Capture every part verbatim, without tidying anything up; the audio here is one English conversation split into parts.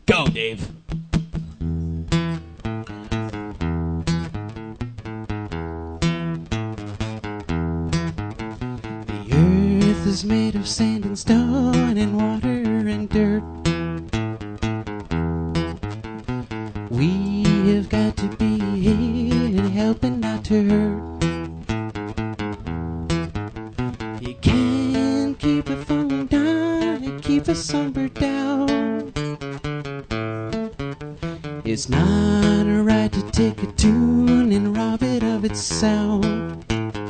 Go, Dave. The earth is made of sand and stone and water and dirt. We have got to be here helping not to hurt. You can't keep a phone down and keep a songbird down. It's not right to take a tune and rob it of its sound.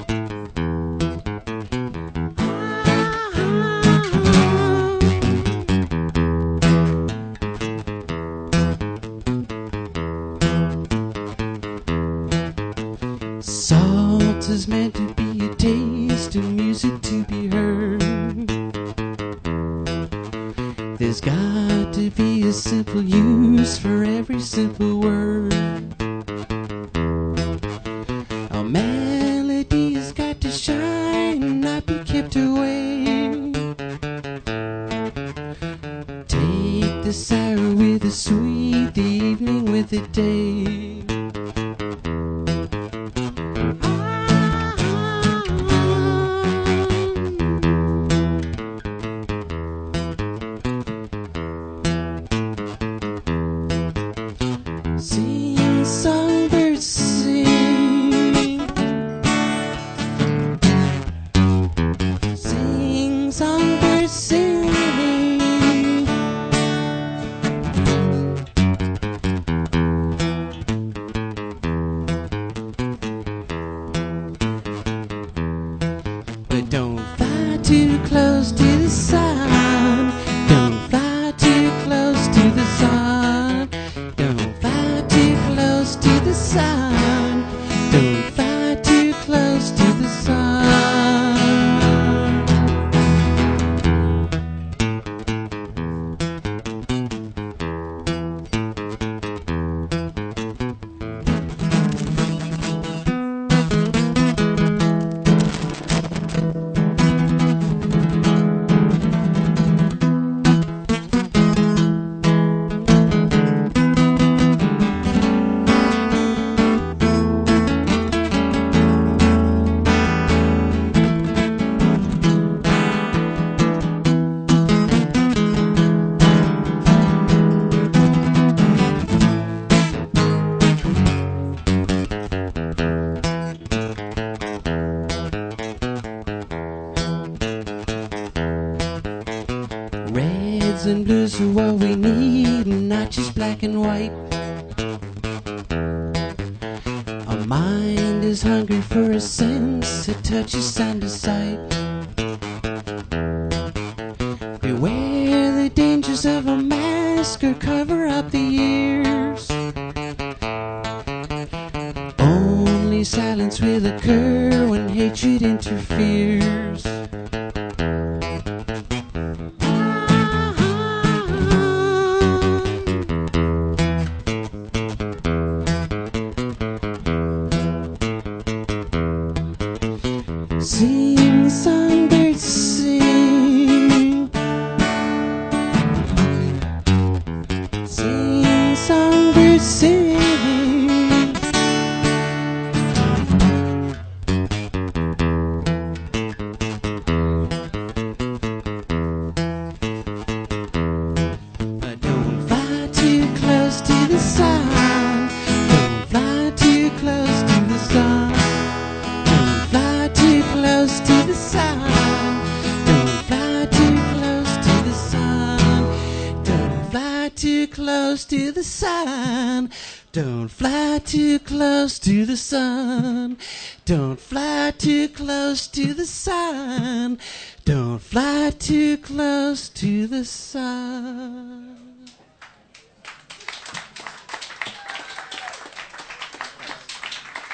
Salt is meant to be a taste and music to be heard. There's got to be a simple use for every simple word. A melody has got to shine and not be kept away. Take the sour with the sweet, the evening with the day. Sing, songbirds, sing. Sing, songbirds, sing. But don't fly too close to the sun. Don't fly too close to the sun. Don't fly too close to the sun. Don't fly too close to the sun. Reds and blues are what we need, and not just black and white. Our mind is hungry for a sense, a touch, a sound, a sight. Beware the dangers of a mask or cover up the ears. Only silence will occur when hatred interferes. Sing, songbirds, sing. Sing, songbirds, sing. But don't fly too close to the sun. Don't fly too close to the sun. Close to the sun. Don't fly too close to the sun. Don't fly too close to the sun. Don't fly too close to the sun. Don't fly too close to the sun. Don't fly too close to the sun.